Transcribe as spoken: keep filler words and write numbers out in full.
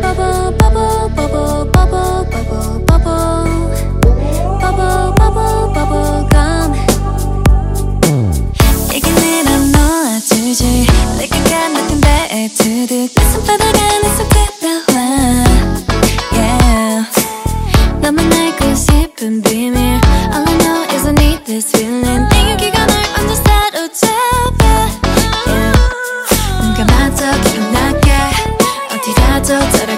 bubble bubble bubble bubble bubble bubble bubble bubble bubble gum 얘기는 안 놓아주지 Like I got nothing back to 듯 내 손바닥 안에서 그려와 Yeah 너만 알고 싶은 비밀 All I know is I need this feeling 내 여기가 널 완전 사로잡아 Yeah 눈 감아도 기억나게 어디라도